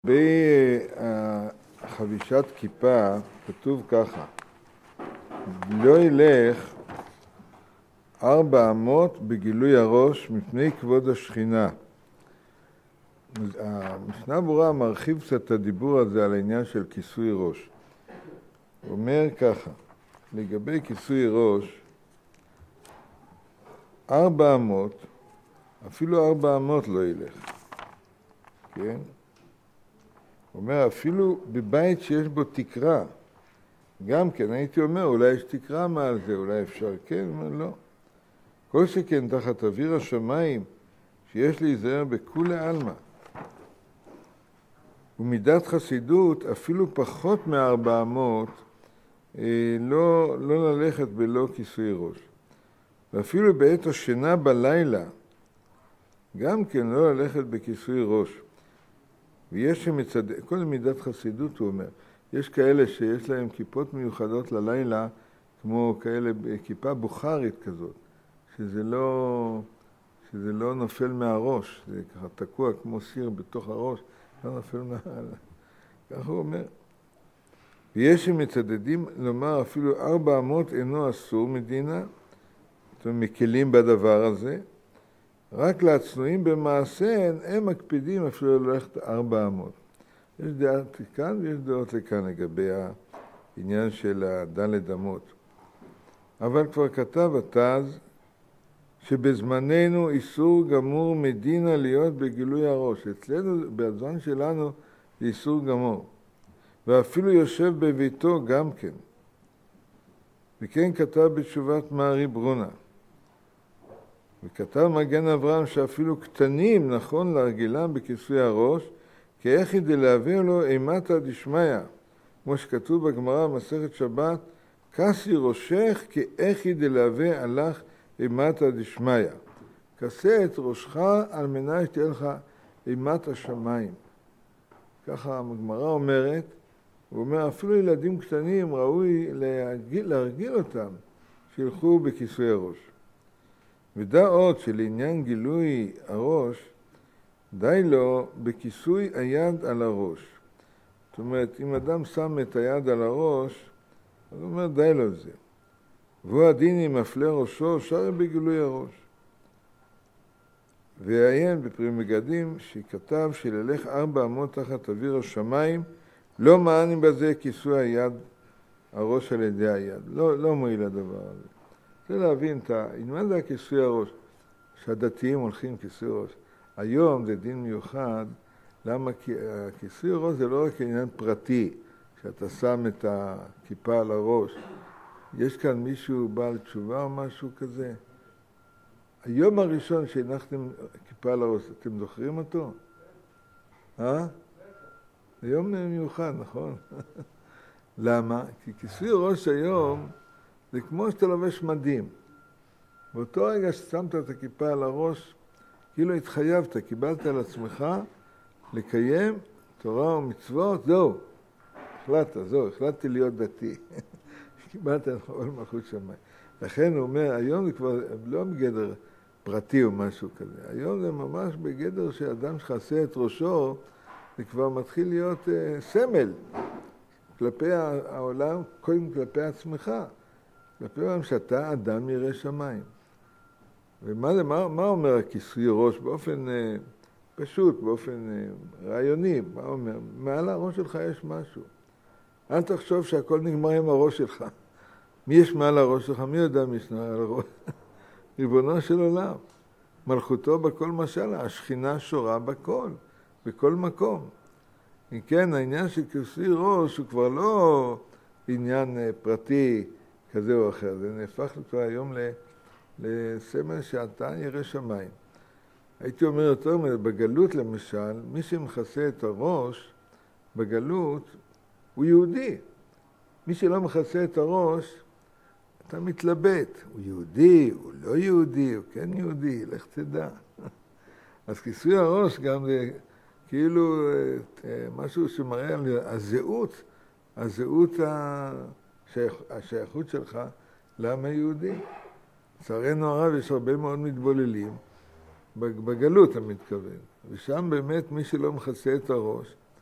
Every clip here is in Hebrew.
בחבישת כיפה כתוב ככה: לא ילך 400 בגילוי הראש מפני כבוד השכינה. המשנה ברורה מרחיב קצת את הדיבור הזה על העניין של כיסוי ראש. הוא אומר ככה, לגבי כיסוי ראש, 400, אפילו 400 לא ילך, כן? הוא אומר, אפילו בבית שיש בו תקרה, גם כן, הייתי אומר, אולי יש תקרה מעל זה, אולי אפשר, כן, אומר, לא. כל שכן תחת אוויר השמיים, שיש להיזהר בכולי עלמא. ומידת חסידות, אפילו פחות מ400, לא ללכת בלא כיסוי ראש. ואפילו בעת השינה בלילה, גם כן לא ללכת בכיסוי ראש. ויש שמצד... כל מידת חסידות הוא אומר, יש כאלה שיש להם כיפות מיוחדות ללילה, כמו כאלה כיפה בוכרית כזאת, שזה לא נופל מהראש, זה ככה תקוע כמו סיר בתוך הראש, לא נופל ככה הוא אומר. ויש שמצדדים לומר אפילו 400 אינו אסור מדינה, זאת אומרת, מקלים בדבר הזה, רק לעצנועים במעשיהן, הם מקפידים אפילו ללכת 400. יש דעות לכאן ויש דעות לכאן לגבי העניין של הדלת אמות. אבל כבר כתב התז שבזמננו איסור גמור מדינה להיות בגילוי הראש. אצלנו, בזמן שלנו, זה איסור גמור. ואפילו יושב בביתו גם כן. וכן כתב בתשובת מערי ברונה. וכתב מגן אברהם שאפילו קטנים נכון להרגילם בכיסוי הראש, כי איך היא דלהביא לו אימתא דשמיא, כמו שכתוב בגמרא במסכת שבת, כסי ראשך כי איך היא דלהביא הלך אימתא דשמיא. כסה את ראשך על מנת שתהיה לך אימת השמיים. ככה הגמרא אומרת, הוא אומר אפילו ילדים קטנים ראוי להרגיל אותם שילכו בכיסוי הראש. ודע עוד שלעניין גילוי הראש, די לו בכיסוי היד על הראש. זאת אומרת, אם אדם שם את היד על הראש, אז הוא אומר, די לו זה. והוא הדין אם מפלה ראשו, שרי בגילוי הראש. ועיין בפרי מגדים שכתב שללך 400 תחת אוויר השמיים, לא מענים בזה כיסוי היד, הראש על ידי היד. לא מועיל הדבר הזה. זה להבין מה זה הכיסוי הראש? שהדתיים הולכים כיסוי ראש. היום זה דין מיוחד, למה הכיסוי הראש זה לא רק עניין פרטי, שאתה שם את הכיפה על הראש. יש כאן מישהו בעל תשובה או משהו כזה? היום הראשון שהנחתם כיפה על הראש, אתם זוכרים אותו? היום מיוחד, נכון? למה? כי כיסוי ראש היום זה כמו שאתה לובש מדים. באותו רגע ששמת את הכיפה על הראש, כאילו התחייבת, קיבלת על עצמך לקיים תורה ומצוות, החלטתי להיות דתי. קיבלת על כל מלכות שמיים. לכן הוא אומר, היום זה כבר לא בגדר פרטי או משהו כזה. היום זה ממש בגדר שאדם שחסה את ראשו, זה כבר מתחיל להיות סמל כלפי העולם, קודם כלפי עצמך. כלפי העולם שאתה אדם ירא שמיים. ומה אומר הכיסוי ראש באופן פשוט, באופן רעיוני? מה אומר? מעל הראש שלך יש משהו. אל תחשוב שהכל נגמר עם הראש שלך. מי יש מעל הראש שלך? מי יודע מי יש מעל הראש? ריבונו של עולם. מלכותו בכל משל, השכינה שורה בכל מקום. אם כן, העניין של כיסוי ראש הוא כבר לא עניין פרטי כזה או אחר. זה נהפך כבר היום לסמל שאתה ירא שמיים. הייתי אומר יותר בגלות למשל, מי שמכסה את הראש בגלות הוא יהודי. מי שלא מכסה את הראש, אתה מתלבט. הוא יהודי, הוא לא יהודי, הוא כן יהודי, לך תדע. אז כיסוי הראש גם זה כאילו משהו שמראה על הזהות השייכות שלך לעם היהודי. לצערנו הרב יש הרבה מאוד מתבוללים, בגלות המתכוון. ושם באמת מי שלא מכסה את הראש,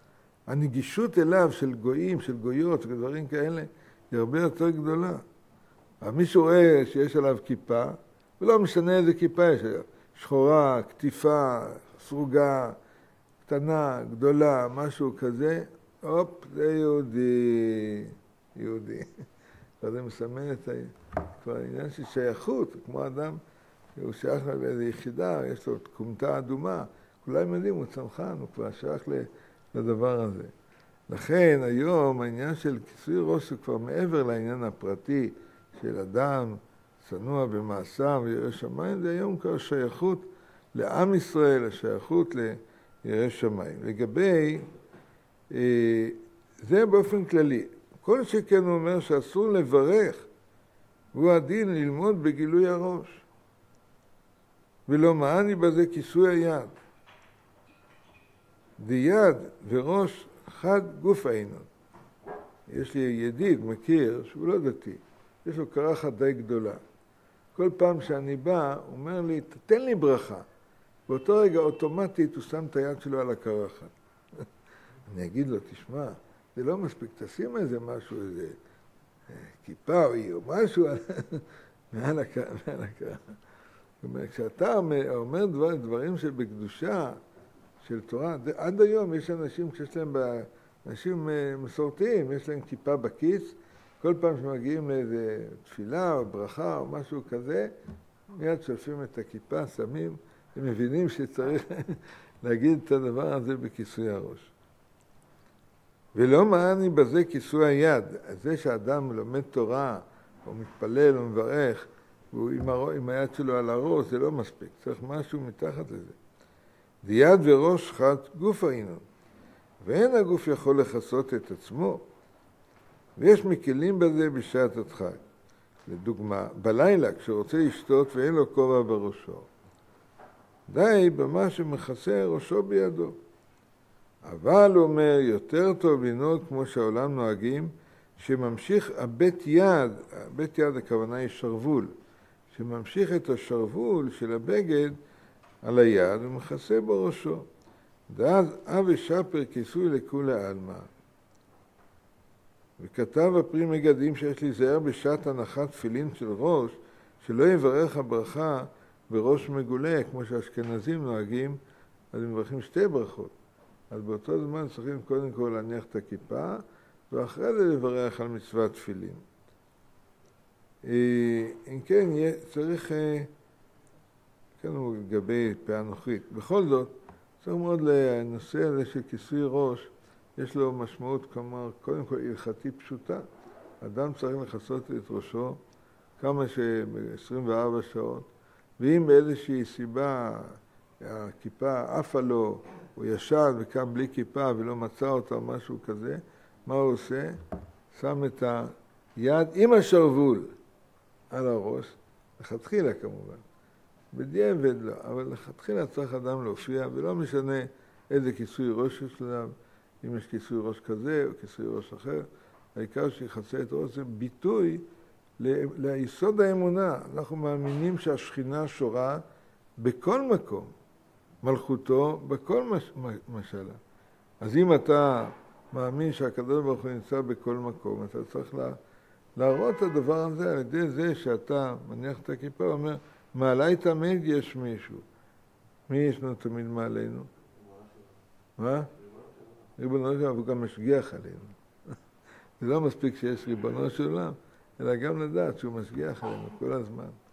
הנגישות אליו של גויים, של גויות ודברים כאלה, היא הרבה יותר גדולה. אבל מישהו רואה שיש עליו כיפה, ולא משנה איזה כיפה יש עליו. שחורה, כתיפה, סרוגה, קטנה, גדולה, משהו כזה, הופ, זה יהודי, יהודי. וזה מסמן את כבר העניין של שייכות, כמו אדם, הוא שייך לאיזו יחידה, יש לו תקומתה אדומה, כולם יודעים, הוא צנחן, הוא כבר שייך לדבר הזה. לכן היום העניין של כיסוי ראש הוא כבר מעבר לעניין הפרטי של אדם, צנוע במעשיו וירא שמיים, זה היום כבר שייכות לעם ישראל, השייכות לירא שמיים. לגבי, זה באופן כללי. כל שכן הוא אומר שאסור לברך, הוא הדין ללמוד בגילוי הראש. ולא מעני בזה כיסוי היד. דיד וראש חד גוף העינות. יש לי ידיד, מכיר, שהוא לא דתי. יש לו קרחת די גדולה. כל פעם שאני בא, הוא אומר לי, תתן לי ברכה. באותו רגע אוטומטית הוא שם את היד שלו על הקרחת. אני אגיד לו, תשמע, זה לא מספיק, תשים איזה משהו, איזה כיפה או משהו מעל הקרחת. זאת אומרת, כשאתה אומר דברים שבקדושה של תורה, עד היום יש אנשים, כשיש להם, אנשים מסורתיים, יש להם כיפה בכיס, כל פעם שמגיעים לאיזה תפילה או ברכה או משהו כזה, מיד שולפים את הכיפה, שמים, הם מבינים שצריך להגיד את הדבר הזה בכיסוי הראש. ולא מעני בזה כיסוי היד. זה שאדם לומד תורה, או מתפלל או מברך, והוא עם היד שלו על הראש, זה לא מספיק. צריך משהו מתחת לזה. דיד וראש חד גוף העינות. ואין הגוף יכול לכסות את עצמו. ויש מקלים בזה בשעת הדחק. לדוגמה, בלילה כשרוצה לשתות ואין לו כובע בראשו. די במה שמכסה ראשו בידו. אבל הוא אומר, יותר טוב לנהוג כמו שהעולם נוהגים, שממשיך הבית יד, הבית יד הכוונה היא שרוול, שממשיך את השרוול של הבגד על היד ומכסה בראשו. ואז אב ושפר כיסוי לכולי עלמא. וכתב הפרי מגדים שיש להיזהר בשעת הנחת תפילין של ראש, שלא יברך הברכה בראש מגולה, כמו שהאשכנזים נוהגים, אז הם מברכים שתי ברכות. אז באותו זמן צריכים קודם כל להניח את הכיפה, ואחרי זה לברך על מצוות תפילין. אם כן, צריך, כן הוא לגבי פה אנוכית. בכל זאת, צריך מאוד לנושא הזה של כיסוי ראש, יש לו משמעות כלומר, קודם כל הלכתי פשוטה. אדם צריך לכסות את ראשו כמה ב-24 שעות, ואם באיזושהי סיבה הכיפה עפה לו, הוא ישן וקם בלי כיפה ולא מצא אותה או משהו כזה, מה הוא עושה? שם את היד עם השרוול על הראש, לכתחילה כמובן. בדיעבד לא, אבל לכתחילה צריך אדם להופיע, ולא משנה איזה כיסוי ראש יש לו, אם יש כיסוי ראש כזה או כיסוי ראש אחר, העיקר שיחסה את ראש זה ביטוי ליסוד האמונה. אנחנו מאמינים שהשכינה שורה בכל מקום, מלכותו בכל משלה. אז אם אתה מאמין שהקדוש ברוך הוא נמצא בכל מקום, אתה צריך להראות את הדבר הזה על ידי זה שאתה מניח את הכיפה ואומר, מעלי תמיד יש מישהו. מי ישנו תמיד מעלינו? מה? ריבונו של עולם, הוא גם משגיח עלינו. זה לא מספיק שיש ריבונו של עולם, אלא גם לדעת שהוא משגיח עלינו כל הזמן.